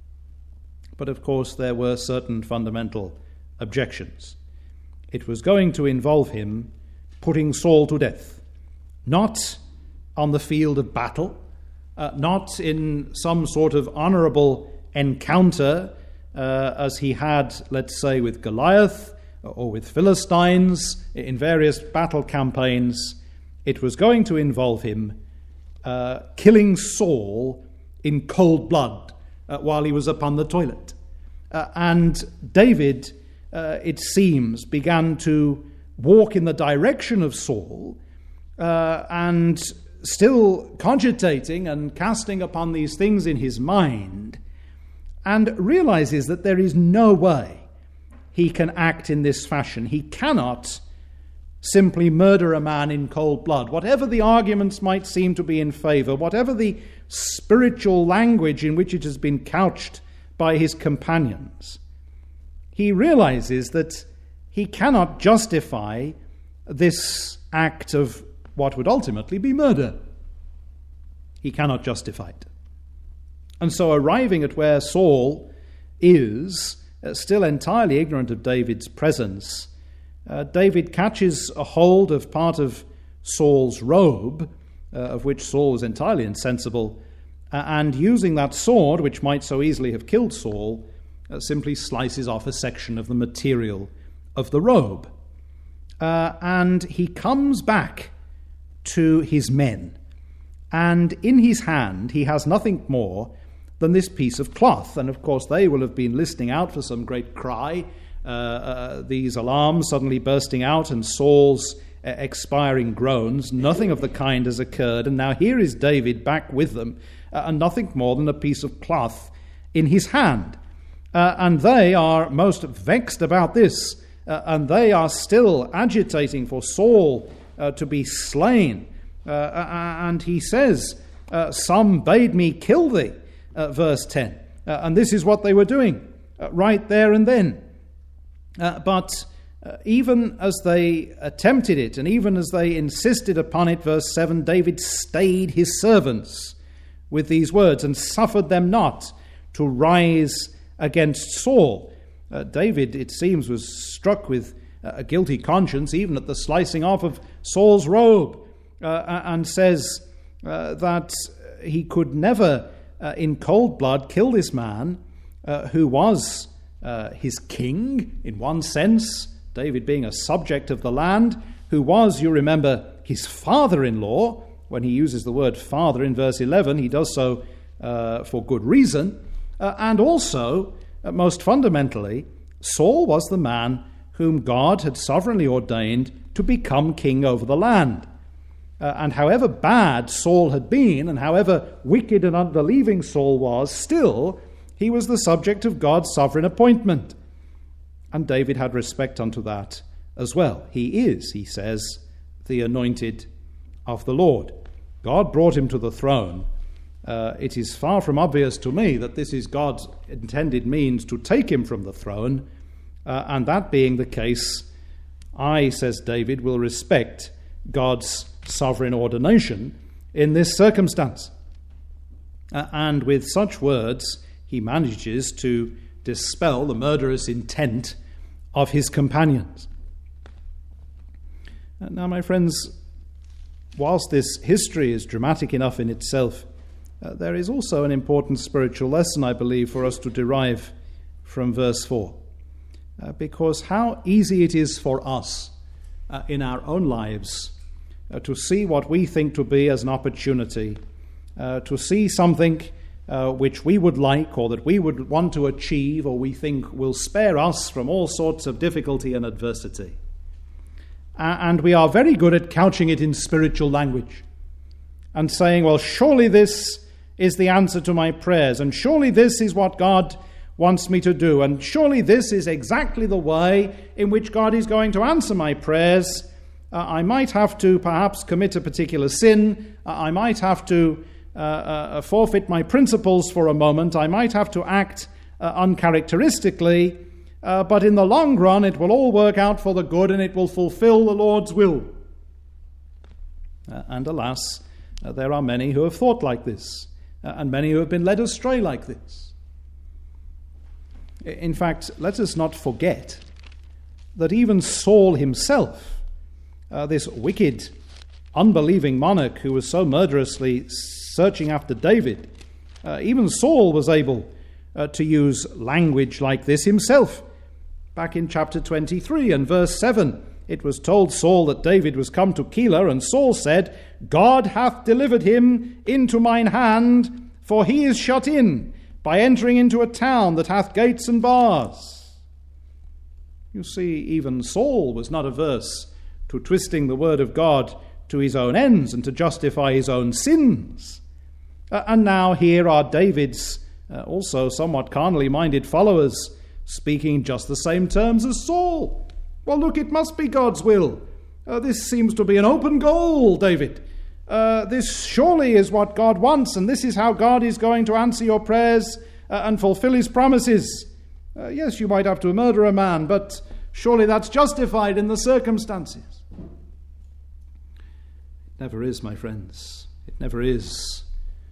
But of course, there were certain fundamental objections. It was going to involve him putting Saul to death, not on the field of battle, uh, not in some sort of honorable encounter uh, as he had, let's say, with Goliath or with Philistines in various battle campaigns. It was going to involve him uh, killing Saul in cold blood uh, while he was upon the toilet. Uh, and David, uh, it seems, began to walk in the direction of Saul uh, and still cogitating and casting upon these things in his mind, and realizes that there is no way he can act in this fashion. He cannot simply murder a man in cold blood. Whatever the arguments might seem to be in favor, whatever the spiritual language in which it has been couched by his companions, he realizes that he cannot justify this act of what would ultimately be murder. He cannot justify it. And so arriving at where Saul is, uh, still entirely ignorant of David's presence, uh, David catches a hold of part of Saul's robe, uh, of which Saul was entirely insensible, uh, and using that sword, which might so easily have killed Saul, uh, simply slices off a section of the material of the robe. Uh, and he comes back to his men, and in his hand he has nothing more than this piece of cloth. And of course they will have been listening out for some great cry, uh, uh, these alarms suddenly bursting out and Saul's uh, expiring groans. Nothing of the kind has occurred, and now here is David back with them, uh, and nothing more than a piece of cloth in his hand. Uh, and they are most vexed about this, uh, and they are still agitating for Saul uh, to be slain. Uh, and he says, uh, some bade me kill thee, uh, verse ten. Uh, and this is what they were doing, uh, right there and then. Uh, but uh, even as they attempted it, and even as they insisted upon it, verse seven, David stayed his servants with these words, and suffered them not to rise against Saul. Uh, David, it seems, was struck with a guilty conscience, even at the slicing off of Saul's robe, uh, and says uh, that he could never, uh, in cold blood, kill this man uh, who was uh, his king, in one sense, David being a subject of the land, who was, you remember, his father-in-law. When he uses the word father in verse eleven, he does so uh, for good reason. Uh, and also, uh, most fundamentally, Saul was the man whom God had sovereignly ordained to become king over the land. Uh, and however bad Saul had been, and however wicked and unbelieving Saul was, still he was the subject of God's sovereign appointment. And David had respect unto that as well. He is, he says, the anointed of the Lord. God brought him to the throne. Uh, it is far from obvious to me that this is God's intended means to take him from the throne, uh, and that being the case, I, says David, will respect God's sovereign ordination in this circumstance. Uh, and with such words, he manages to dispel the murderous intent of his companions. Uh, now, my friends, whilst this history is dramatic enough in itself, Uh, there is also an important spiritual lesson, I believe, for us to derive from verse four. Uh, because how easy it is for us uh, in our own lives uh, to see what we think to be as an opportunity, uh, to see something uh, which we would like or that we would want to achieve or we think will spare us from all sorts of difficulty and adversity. Uh, and we are very good at couching it in spiritual language and saying, well, surely this is the answer to my prayers, and surely this is what God wants me to do, and surely this is exactly the way in which God is going to answer my prayers. Uh, I might have to perhaps commit a particular sin. Uh, I might have to uh, uh, forfeit my principles for a moment. I might have to act uh, uncharacteristically, uh, but in the long run it will all work out for the good, and it will fulfill the Lord's will. Uh, and alas, uh, there are many who have thought like this. Uh, and many who have been led astray like this. In fact, let us not forget that even Saul himself, uh, this wicked, unbelieving monarch who was so murderously searching after David, uh, even Saul was able uh, to use language like this himself. Back in chapter twenty-three and verse seven, it was told Saul that David was come to Keilah, and Saul said, God hath delivered him into mine hand, for he is shut in by entering into a town that hath gates and bars. You see, even Saul was not averse to twisting the word of God to his own ends and to justify his own sins. Uh, and now here are David's uh, also somewhat carnally minded followers speaking just the same terms as Saul. Well, look, it must be God's will. Uh, this seems to be an open goal, David. Uh, this surely is what God wants, and this is how God is going to answer your prayers uh, and fulfill his promises. Uh, yes, you might have to murder a man, but surely that's justified in the circumstances. It never is, my friends. It never is.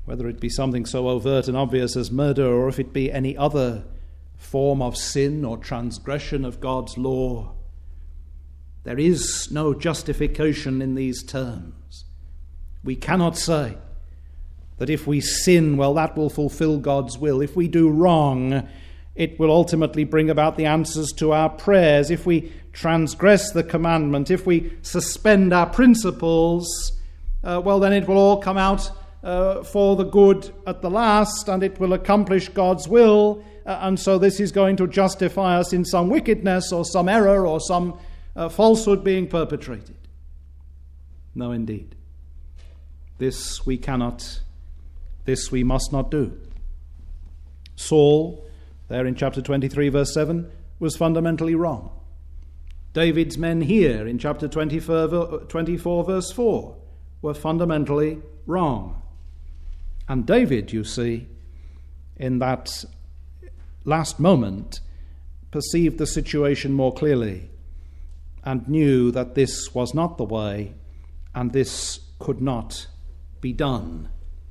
whether it be something so overt and obvious as murder, or if it be any other form of sin or transgression of God's law. There is no justification in these terms. We cannot say that if we sin, well, that will fulfill God's will. If we do wrong, it will ultimately bring about the answers to our prayers. If we transgress the commandment, if we suspend our principles, uh, well, then it will all come out uh, for the good at the last, and it will accomplish God's will. Uh, and so this is going to justify us in some wickedness or some error or some uh, falsehood being perpetrated. No, indeed. This we cannot, this we must not do. Saul, there in chapter twenty-three, verse seven, was fundamentally wrong. David's men here in chapter twenty-four, verse four, were fundamentally wrong. And David, you see, in that last moment, perceived the situation more clearly and knew that this was not the way and this could not be done.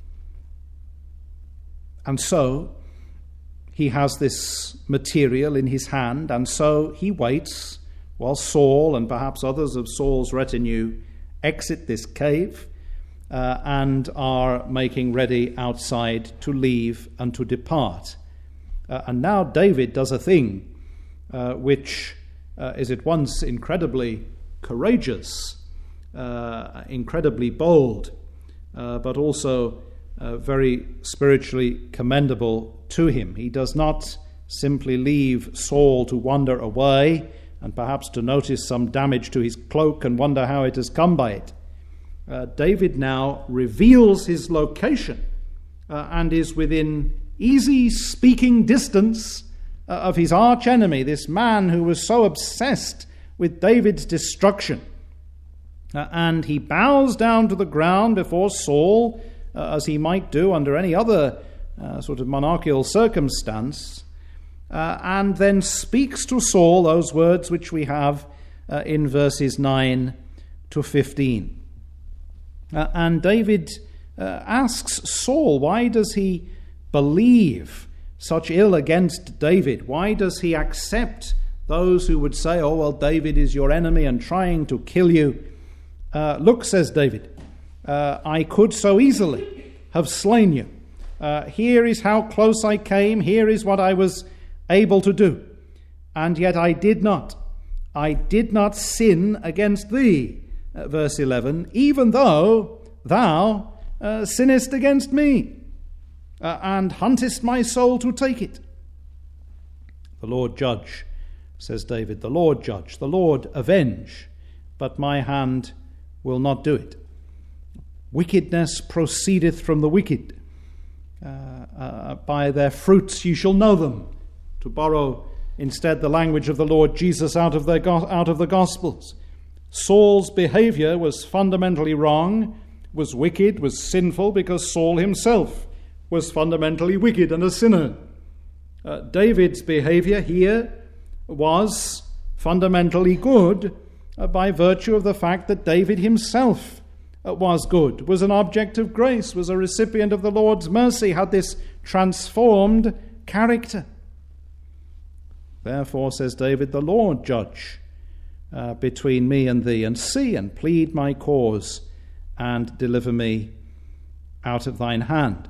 And so he has this material in his hand, and so he waits while Saul and perhaps others of Saul's retinue exit this cave uh, and are making ready outside to leave and to depart. Uh, and now David does a thing uh, which uh, is at once incredibly courageous, uh, incredibly bold, uh, but also uh, very spiritually commendable to him. He does not simply leave Saul to wander away and perhaps to notice some damage to his cloak and wonder how it has come by it. Uh, David now reveals his location uh, and is within easy speaking distance uh, of his arch enemy, this man who was so obsessed with David's destruction. Uh, and he bows down to the ground before Saul, uh, as he might do under any other uh, sort of monarchical circumstance, uh, and then speaks to Saul those words which we have uh, in verses nine to fifteen. Uh, and David uh, asks Saul, why does he believe such ill against David? Why does he accept those who would say, oh, well, David is your enemy and trying to kill you? Uh, look, says David, uh, I could so easily have slain you. Uh, here is how close I came. Here is what I was able to do. And yet I did not. I did not sin against thee. Uh, verse eleven, even though thou uh, sinnest against me uh, and huntest my soul to take it. The Lord judge, says David, the Lord judge, the Lord avenge, but my hand will not do it. Wickedness proceedeth from the wicked. Uh, uh, by their fruits you shall know them, to borrow instead the language of the Lord Jesus out of, their go- out of the Gospels. Saul's behavior was fundamentally wrong, was wicked, was sinful, because Saul himself was fundamentally wicked and a sinner. Uh, David's behavior here was fundamentally good uh, by virtue of the fact that David himself uh, was good, was an object of grace, was a recipient of the Lord's mercy, had this transformed character. Therefore, says David, the Lord judge Uh, between me and thee, and see and plead my cause, and deliver me out of thine hand.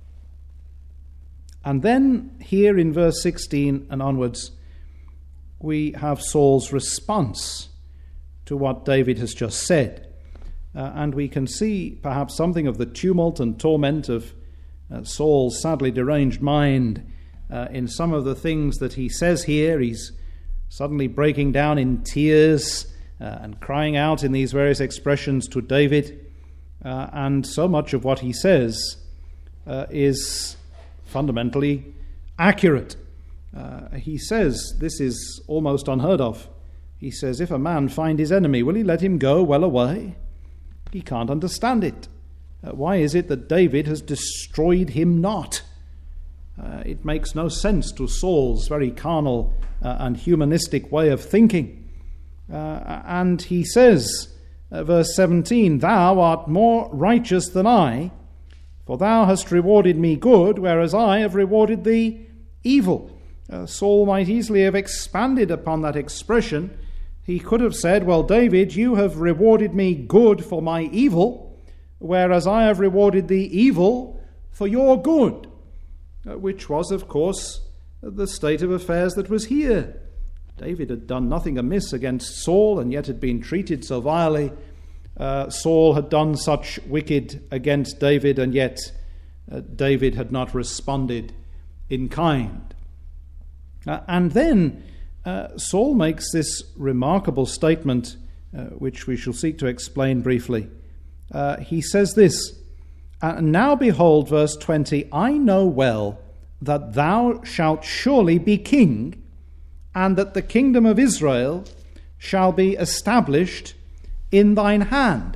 And then here in verse sixteen and onwards, we have Saul's response to what David has just said. Uh, and we can see perhaps something of the tumult and torment of uh, Saul's sadly deranged mind uh, in some of the things that he says here. He's suddenly breaking down in tears uh, and crying out in these various expressions to David. Uh, and so much of what he says uh, is fundamentally accurate. Uh, he says, this is almost unheard of. He says, if a man find his enemy, will he let him go well away? He can't understand it. Uh, why is it that David has destroyed him not? Uh, it makes no sense to Saul's very carnal uh, and humanistic way of thinking. Uh, and he says, uh, verse seventeen, thou art more righteous than I, For thou hast rewarded me good, whereas I have rewarded thee evil. Uh, Saul might easily have expanded upon that expression. He could have said, well, David, you have rewarded me good for my evil, whereas I have rewarded thee evil for your good, uh, which was, of course, the state of affairs that was here. David had done nothing amiss against Saul, and yet had been treated so vilely. Uh, Saul had done such wicked against David, and yet uh, David had not responded in kind. Uh, and then uh, Saul makes this remarkable statement, uh, which we shall seek to explain briefly. Uh, he says this, "And now behold," verse twenty, "I know well that thou shalt surely be king, and that the kingdom of Israel shall be established in thine hand."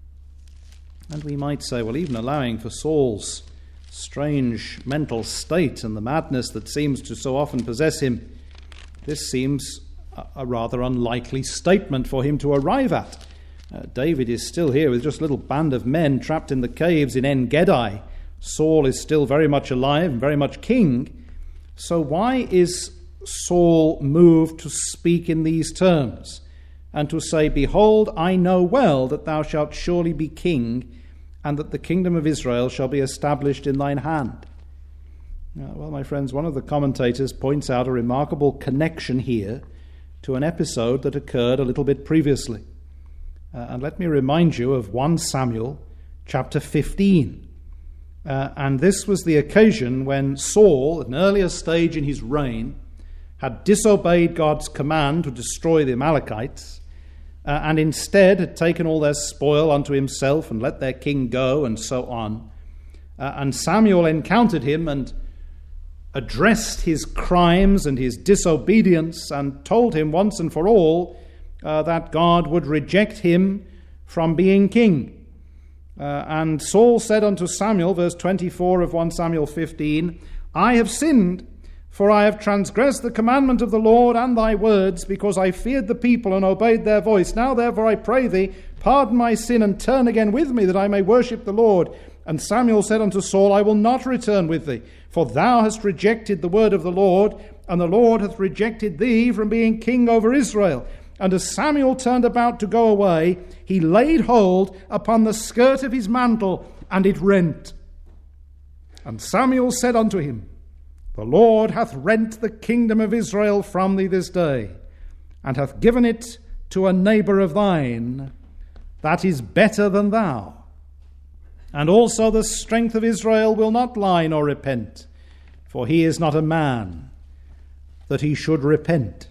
And we might say, well, even allowing for Saul's strange mental state and the madness that seems to so often possess him, this seems a, a rather unlikely statement for him to arrive at. Uh, David is still here with just a little band of men trapped in the caves in En-Gedi. Saul is still very much alive and very much king. So why is Saul moved to speak in these terms and to say, "Behold, I know well that thou shalt surely be king, and that the kingdom of Israel shall be established in thine hand"? Uh, well, my friends, one of the commentators points out a remarkable connection here to an episode that occurred a little bit previously. Uh, and let me remind you of First Samuel chapter fifteen. Uh, and this was the occasion when Saul, at an earlier stage in his reign, had disobeyed God's command to destroy the Amalekites, uh, and instead had taken all their spoil unto himself and let their king go, and so on. Uh, and Samuel encountered him and addressed his crimes and his disobedience, and told him once and for all uh, that God would reject him from being king. Uh, and Saul said unto Samuel, verse twenty-four of First Samuel fifteen, "I have sinned, for I have transgressed the commandment of the Lord and thy words, because I feared the people and obeyed their voice. Now therefore I pray thee, pardon my sin and turn again with me, that I may worship the Lord." And Samuel said unto Saul, "I will not return with thee, for thou hast rejected the word of the Lord, and the Lord hath rejected thee from being king over Israel." And as Samuel turned about to go away, he laid hold upon the skirt of his mantle, and it rent. And Samuel said unto him, "The Lord hath rent the kingdom of Israel from thee this day, and hath given it to a neighbor of thine that is better than thou. And also the strength of Israel will not lie nor repent, for he is not a man that he should repent."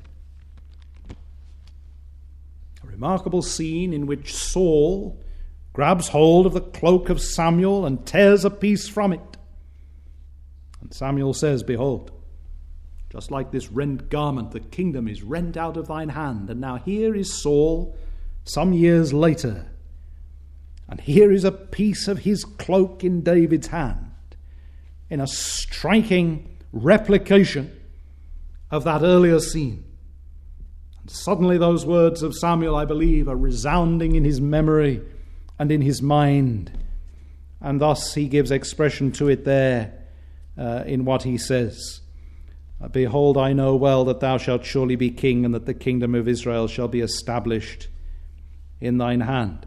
A remarkable scene in which Saul grabs hold of the cloak of Samuel and tears a piece from it. And Samuel says, "Behold, just like this rent garment, the kingdom is rent out of thine hand." And now here is Saul some years later, and here is a piece of his cloak in David's hand, in a striking replication of that earlier scene. And suddenly those words of Samuel, I believe, are resounding in his memory and in his mind. And thus he gives expression to it there uh, in what he says. "Behold, I know well that thou shalt surely be king, and that the kingdom of Israel shall be established in thine hand."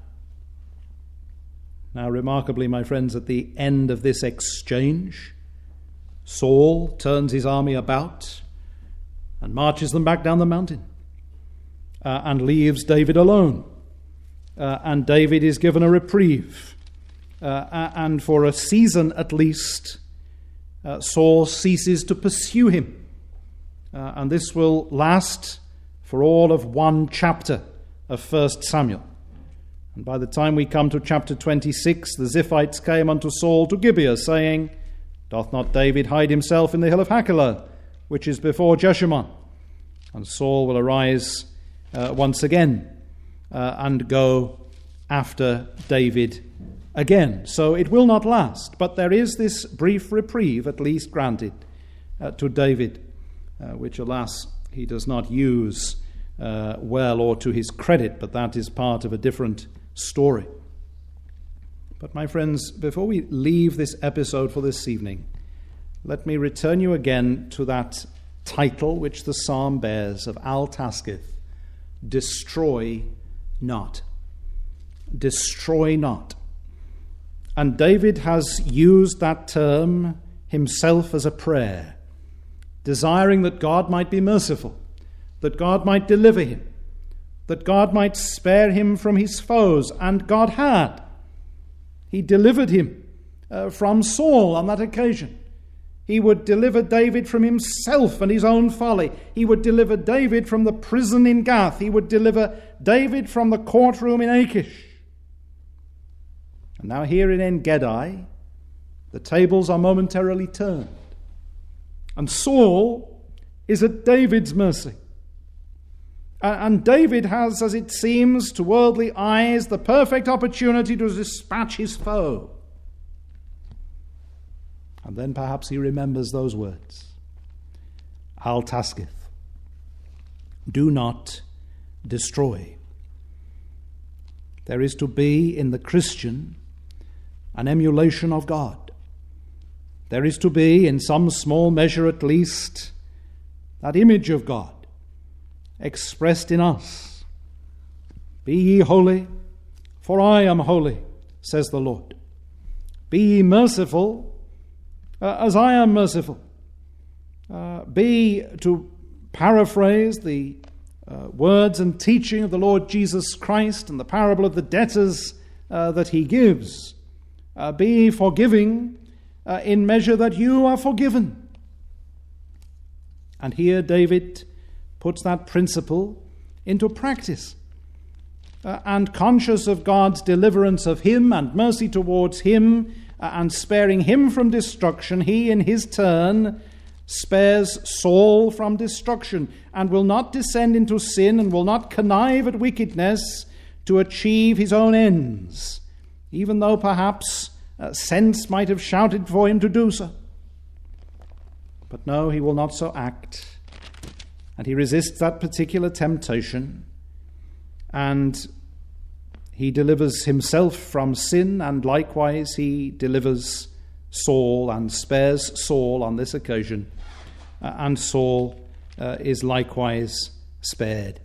Now, remarkably, my friends, at the end of this exchange, Saul turns his army about and marches them back down the mountain uh, and leaves David alone. Uh, and David is given a reprieve. Uh, and for a season at least, uh, Saul ceases to pursue him. Uh, and this will last for all of one chapter of First Samuel. And by the time we come to chapter twenty-six, the Ziphites came unto Saul to Gibeah, saying, "Doth not David hide himself in the hill of Hachilah, which is before Jeshimon?" And Saul will arise uh, once again uh, and go after David again. So it will not last, but there is this brief reprieve at least granted uh, to David, uh, which, alas, he does not use uh, well or to his credit, but that is part of a different story. But my friends, before we leave this episode for this evening, let me return you again to that title which the psalm bears of Al Tasketh, destroy not. Destroy not. And David has used that term himself as a prayer, desiring that God might be merciful, that God might deliver him, that God might spare him from his foes, and God had. He delivered him uh, from Saul on that occasion. He would deliver David from himself and his own folly. He would deliver David from the prison in Gath. He would deliver David from the courtroom in Achish. And now here in En-Gedi, the tables are momentarily turned. And Saul is at David's mercy. And David has, as it seems to worldly eyes, the perfect opportunity to dispatch his foe. And then perhaps he remembers those words. Al Tasketh, do not destroy. There is to be in the Christian an emulation of God. There is to be, in some small measure at least, that image of God expressed in us. Be ye holy, for I am holy, says the Lord. Be ye merciful, uh, as I am merciful. Uh, be, to paraphrase the uh, words and teaching of the Lord Jesus Christ and the parable of the debtors uh, that he gives, uh, be forgiving uh, in measure that you are forgiven. And here David puts that principle into practice. Uh, and conscious of God's deliverance of him and mercy towards him uh, and sparing him from destruction, he in his turn spares Saul from destruction and will not descend into sin and will not connive at wickedness to achieve his own ends, even though perhaps uh, sense might have shouted for him to do so. But no, he will not so act. And he resists that particular temptation, and he delivers himself from sin, and likewise he delivers Saul and spares Saul on this occasion, uh, and Saul uh, is likewise spared.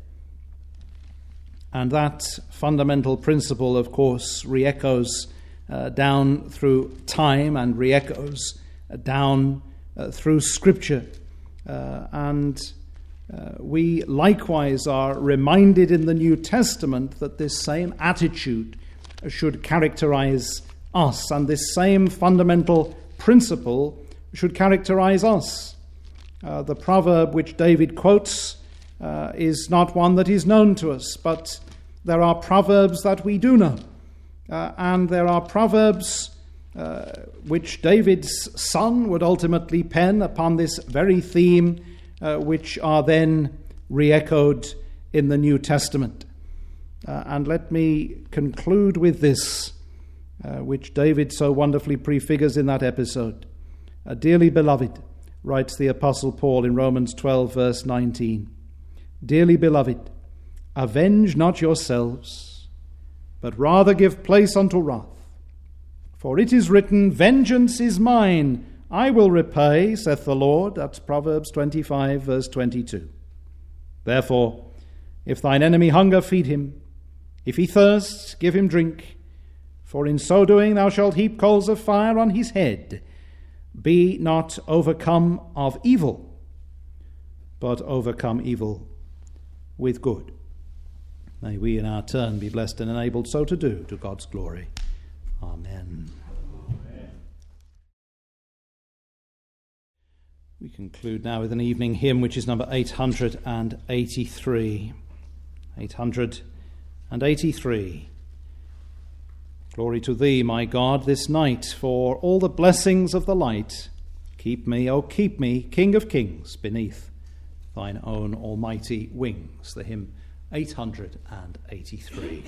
And that fundamental principle, of course, re-echoes uh, down through time and re-echoes uh, down uh, through Scripture, uh, and Uh, we likewise are reminded in the New Testament that this same attitude should characterize us, and this same fundamental principle should characterize us. Uh, the proverb which David quotes uh, is not one that is known to us, but there are proverbs that we do know. Uh, and there are proverbs uh, which David's son would ultimately pen upon this very theme, Uh, which are then re-echoed in the New Testament. Uh, and let me conclude with this, uh, which David so wonderfully prefigures in that episode. Uh, Dearly beloved, writes the Apostle Paul in Romans twelve, verse nineteen, dearly beloved, avenge not yourselves, but rather give place unto wrath. For it is written, vengeance is mine, I will repay, saith the Lord. That's Proverbs twenty-five, verse twenty-two. Therefore, if thine enemy hunger, feed him. If he thirst, give him drink. For in so doing thou shalt heap coals of fire on his head. Be not overcome of evil, but overcome evil with good. May we in our turn be blessed and enabled so to do, to God's glory. Amen. We conclude now with an evening hymn, which is number eight hundred eighty-three. eight hundred eighty-three. Glory to thee, my God, this night, for all the blessings of the light. Keep me, O keep me, King of kings, beneath thine own almighty wings. The hymn eight hundred eighty-three.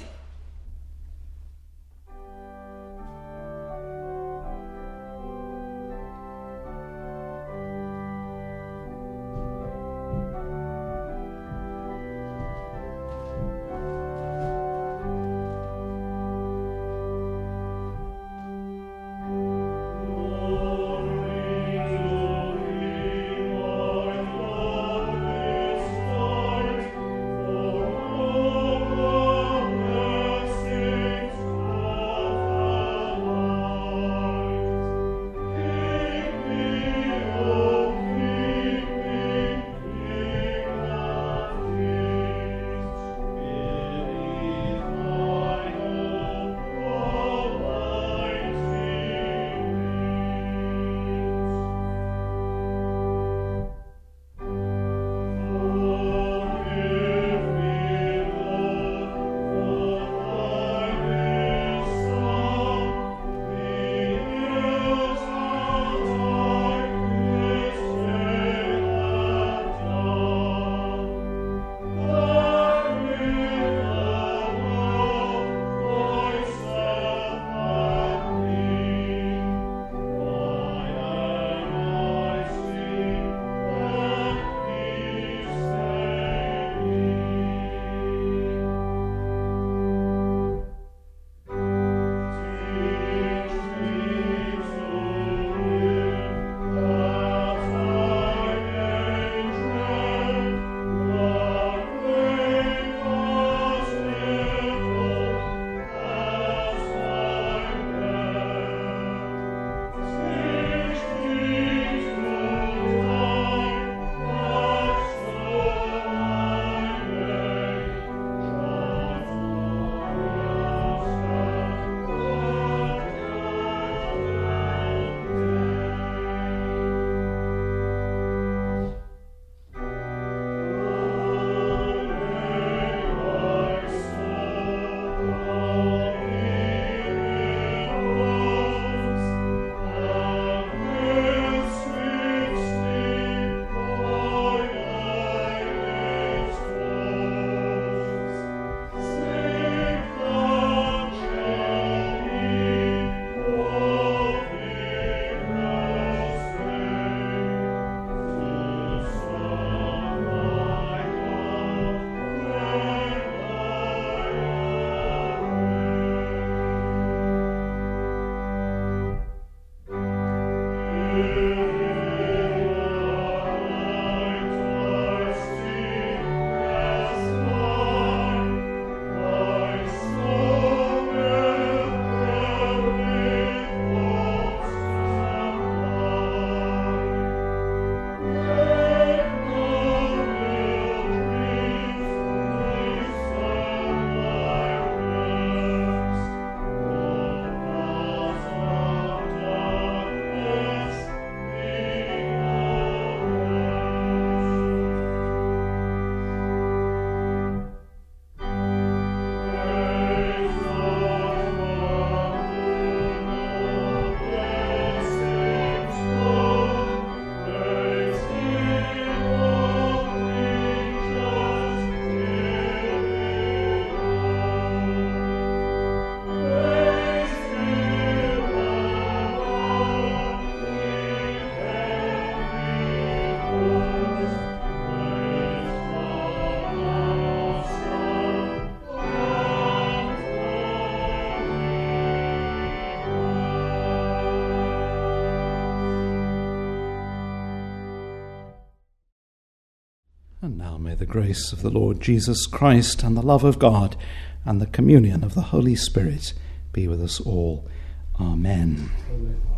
And now may the grace of the Lord Jesus Christ and the love of God and the communion of the Holy Spirit be with us all. Amen. Amen.